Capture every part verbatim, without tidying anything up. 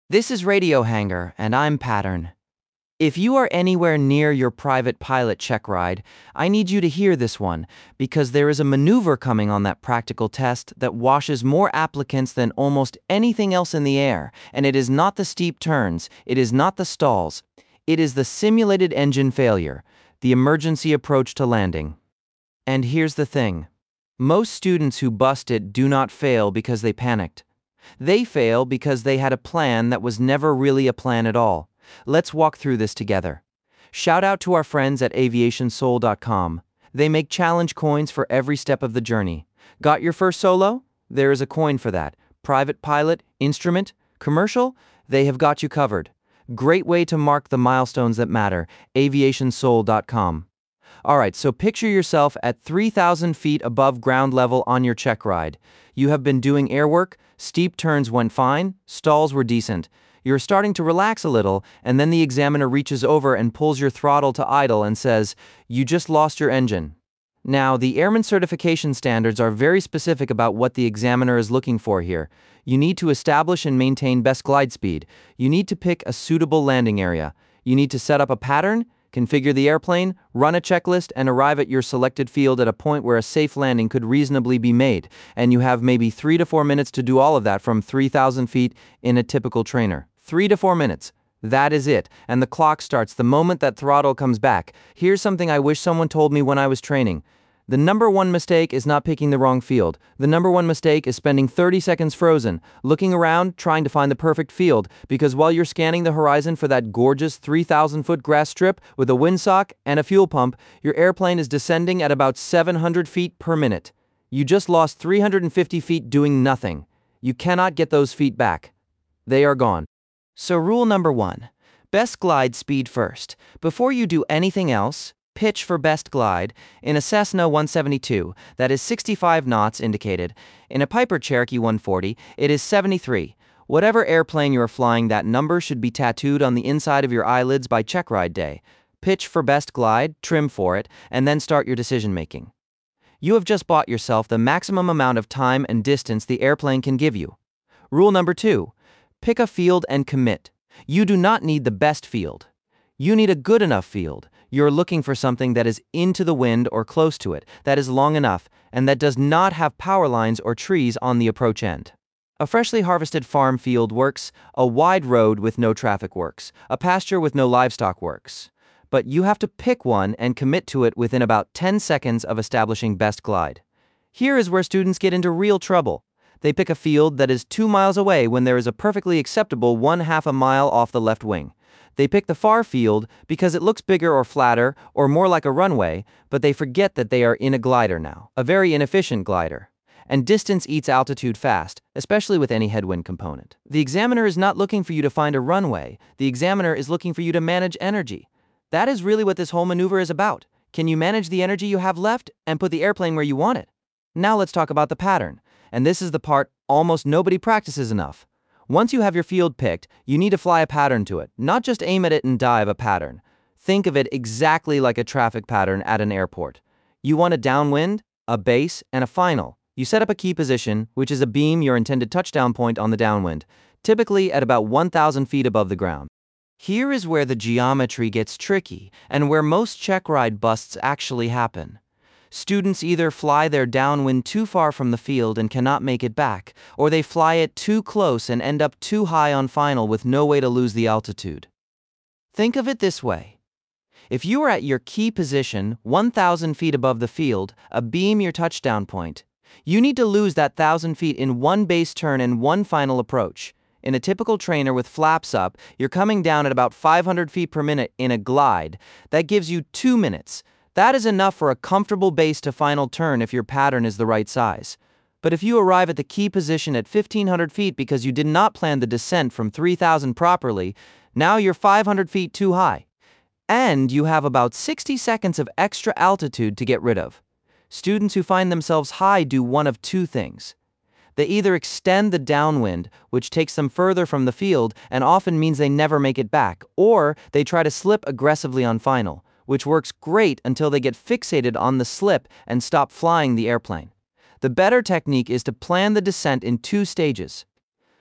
This is Radio Hangar, and I'm Pattern. If you are anywhere near your private pilot check ride, I need you to hear this one, because there is a maneuver coming on that practical test that washes more applicants than almost anything else in the air, and it is not the steep turns, it is not the stalls, it is the simulated engine failure, the emergency approach to landing. And here's the thing. Most students who bust it do not fail because they panicked. They fail because they had a plan that was never really a plan at all. Let's walk through this together. Shout out to our friends at aviation soul dot com. They make challenge coins for every step of the journey. Got your first solo? There is a coin for that. Private pilot, instrument, commercial? They have got you covered. Great way to mark the milestones that matter. aviation soul dot com. Alright, so picture yourself at three thousand feet above ground level on your check ride. You have been doing air work, steep turns went fine, stalls were decent. You're starting to relax a little, and then the examiner reaches over and pulls your throttle to idle and says, "You just lost your engine." Now, the airman certification standards are very specific about what the examiner is looking for here. You need to establish and maintain best glide speed. You need to pick a suitable landing area. You need to set up a pattern, configure the airplane, run a checklist, and arrive at your selected field at a point where a safe landing could reasonably be made. And you have maybe three to four minutes to do all of that from three thousand feet in a typical trainer. Three to four minutes. That is it. And the clock starts the moment that throttle comes back. Here's something I wish someone told me when I was training. The number one mistake is not picking the wrong field. The number one mistake is spending thirty seconds frozen, looking around, trying to find the perfect field, because while you're scanning the horizon for that gorgeous three thousand foot grass strip with a windsock and a fuel pump, your airplane is descending at about seven hundred feet per minute. You just lost three hundred fifty feet doing nothing. You cannot get those feet back. They are gone. So rule number one, best glide speed first. Before you do anything else, pitch for best glide. In a Cessna one seventy-two, that is sixty-five knots indicated. In a Piper Cherokee one forty, it is seventy-three. Whatever airplane you are flying, that number should be tattooed on the inside of your eyelids by check ride day. Pitch for best glide, trim for it, and then start your decision making. You have just bought yourself the maximum amount of time and distance the airplane can give you. Rule number two, pick a field and commit. You do not need the best field. You need a good enough field. You're looking for something that is into the wind or close to it, that is long enough, and that does not have power lines or trees on the approach end. A freshly harvested farm field works, a wide road with no traffic works, a pasture with no livestock works. But you have to pick one and commit to it within about ten seconds of establishing best glide. Here is where students get into real trouble. They pick a field that is two miles away when there is a perfectly acceptable one half a mile off the left wing. They pick the far field because it looks bigger or flatter or more like a runway, but they forget that they are in a glider now, a very inefficient glider. And distance eats altitude fast, especially with any headwind component. The examiner is not looking for you to find a runway. The examiner is looking for you to manage energy. That is really what this whole maneuver is about. Can you manage the energy you have left and put the airplane where you want it? Now let's talk about the pattern. And this is the part almost nobody practices enough. Once you have your field picked, you need to fly a pattern to it, not just aim at it and dive a pattern. Think of it exactly like a traffic pattern at an airport. You want a downwind, a base, and a final. You set up a key position, which is a beam, your intended touchdown point on the downwind, typically at about one thousand feet above the ground. Here is where the geometry gets tricky, and where most check ride busts actually happen. Students either fly their downwind too far from the field and cannot make it back, or they fly it too close and end up too high on final with no way to lose the altitude. Think of it this way. If you are at your key position, one thousand feet above the field, a beam your touchdown point, you need to lose that one thousand feet in one base turn and one final approach. In a typical trainer with flaps up, you're coming down at about five hundred feet per minute in a glide. That gives you two minutes. That is enough for a comfortable base to final turn if your pattern is the right size. But if you arrive at the key position at fifteen hundred feet because you did not plan the descent from three thousand properly, now you're five hundred feet too high. And you have about sixty seconds of extra altitude to get rid of. Students who find themselves high do one of two things. They either extend the downwind, which takes them further from the field and often means they never make it back, or they try to slip aggressively on final, which works great until they get fixated on the slip and stop flying the airplane. The better technique is to plan the descent in two stages.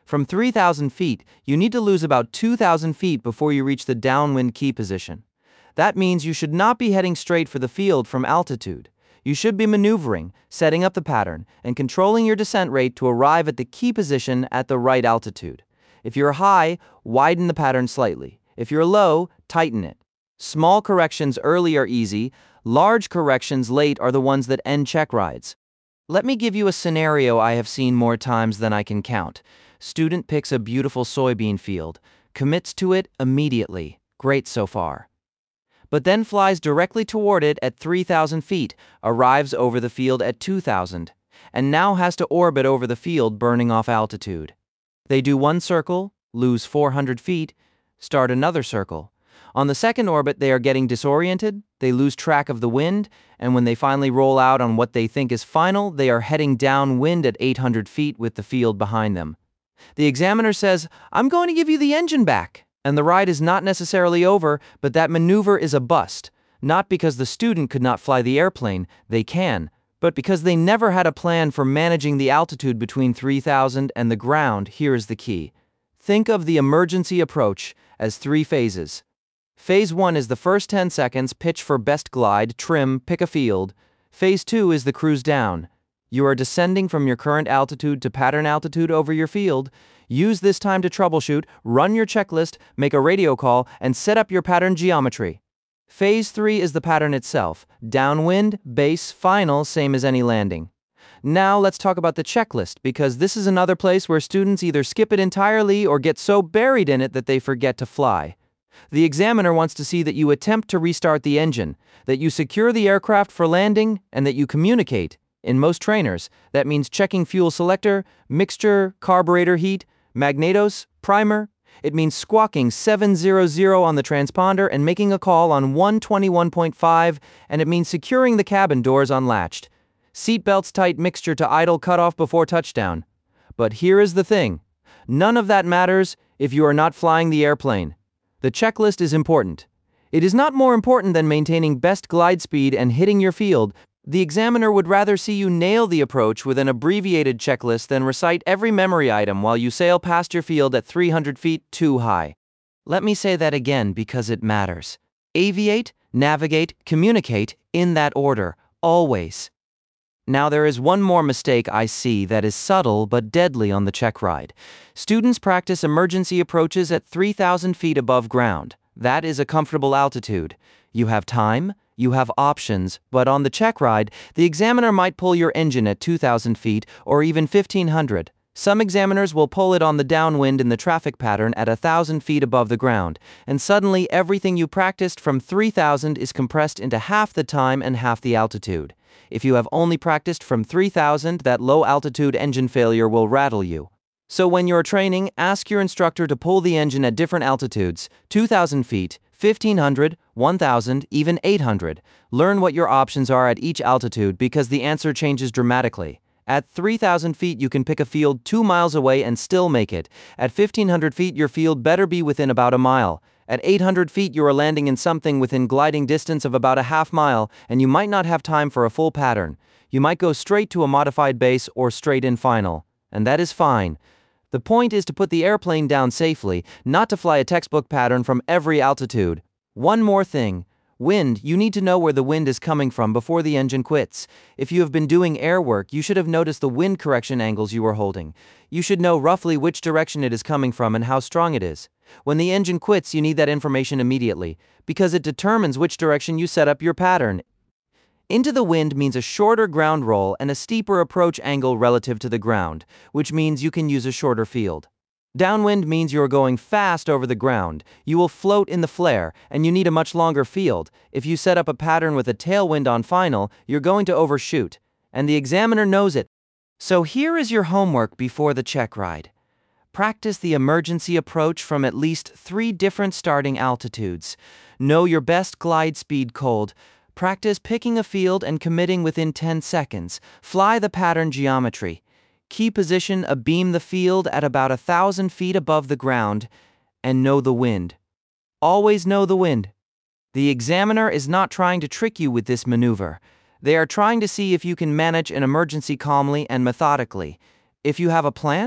From three thousand feet, you need to lose about two thousand feet before you reach the downwind key position. That means you should not be heading straight for the field from altitude. You should be maneuvering, setting up the pattern, and controlling your descent rate to arrive at the key position at the right altitude. If you're high, widen the pattern slightly. If you're low, tighten it. Small corrections early are easy. Large corrections late are the ones that end check rides. Let me give you a scenario I have seen more times than I can count. Student picks a beautiful soybean field, commits to it immediately. Great so far. But then flies directly toward it at three thousand feet, arrives over the field at two thousand, and now has to orbit over the field burning off altitude. They do one circle, lose four hundred feet, start another circle. On the second orbit, they are getting disoriented, they lose track of the wind, and when they finally roll out on what they think is final, they are heading downwind at eight hundred feet with the field behind them. The examiner says, "I'm going to give you the engine back." And the ride is not necessarily over, but that maneuver is a bust. Not because the student could not fly the airplane, they can, but because they never had a plan for managing the altitude between three thousand and the ground. Here is the key. Think of the emergency approach as three phases. Phase one is the first ten seconds, pitch for best glide, trim, pick a field. Phase two is the cruise down. You are descending from your current altitude to pattern altitude over your field. Use this time to troubleshoot, run your checklist, make a radio call, and set up your pattern geometry. Phase three is the pattern itself. Downwind, base, final, same as any landing. Now let's talk about the checklist, because this is another place where students either skip it entirely or get so buried in it that they forget to fly. The examiner wants to see that you attempt to restart the engine, that you secure the aircraft for landing, and that you communicate. In most trainers, that means checking fuel selector, mixture, carburetor heat, magnetos, primer. It means squawking seven hundred on the transponder and making a call on one twenty-one point five, and it means securing the cabin doors unlatched. Seatbelts tight, mixture to idle cutoff before touchdown. But here is the thing. None of that matters if you are not flying the airplane. The checklist is important. It is not more important than maintaining best glide speed and hitting your field. The examiner would rather see you nail the approach with an abbreviated checklist than recite every memory item while you sail past your field at three hundred feet too high. Let me say that again because it matters. Aviate, navigate, communicate, in that order, always. Now there is one more mistake I see that is subtle but deadly on the check ride. Students practice emergency approaches at three thousand feet above ground. That is a comfortable altitude. You have time, you have options, but on the check ride, the examiner might pull your engine at two thousand feet or even fifteen hundred. Some examiners will pull it on the downwind in the traffic pattern at one thousand feet above the ground, and suddenly everything you practiced from three thousand is compressed into half the time and half the altitude. If you have only practiced from three thousand, that low-altitude engine failure will rattle you. So when you're training, ask your instructor to pull the engine at different altitudes, two thousand feet, fifteen hundred, one thousand, even eight hundred. Learn what your options are at each altitude because the answer changes dramatically. At three thousand feet, you can pick a field two miles away and still make it. At fifteen hundred feet, your field better be within about a mile. At eight hundred feet, you are landing in something within gliding distance of about a half mile, and you might not have time for a full pattern. You might go straight to a modified base or straight in final. And that is fine. The point is to put the airplane down safely, not to fly a textbook pattern from every altitude. One more thing. Wind, you need to know where the wind is coming from before the engine quits. If you have been doing air work, you should have noticed the wind correction angles you are holding. You should know roughly which direction it is coming from and how strong it is. When the engine quits, you need that information immediately, because it determines which direction you set up your pattern. Into the wind means a shorter ground roll and a steeper approach angle relative to the ground, which means you can use a shorter field. Downwind means you are going fast over the ground. You will float in the flare, and you need a much longer field. If you set up a pattern with a tailwind on final, you're going to overshoot, and the examiner knows it. So here is your homework before the check ride. Practice the emergency approach from at least three different starting altitudes. Know your best glide speed cold. Practice picking a field and committing within ten seconds. Fly the pattern geometry. Key position, abeam the field at about a thousand feet above the ground, and know the wind. Always know the wind. The examiner is not trying to trick you with this maneuver. They are trying to see if you can manage an emergency calmly and methodically. If you have a plan,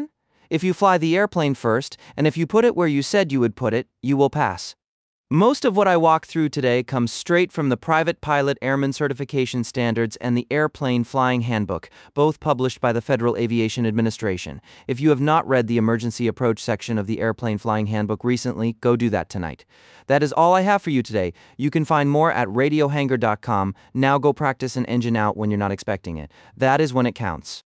If you fly the airplane first, and if you put it where you said you would put it, you will pass. Most of what I walk through today comes straight from the Private Pilot Airman Certification Standards and the Airplane Flying Handbook, both published by the Federal Aviation Administration. If you have not read the Emergency Approach section of the Airplane Flying Handbook recently, go do that tonight. That is all I have for you today. You can find more at radio hangar dot com. Now go practice an engine out when you're not expecting it. That is when it counts.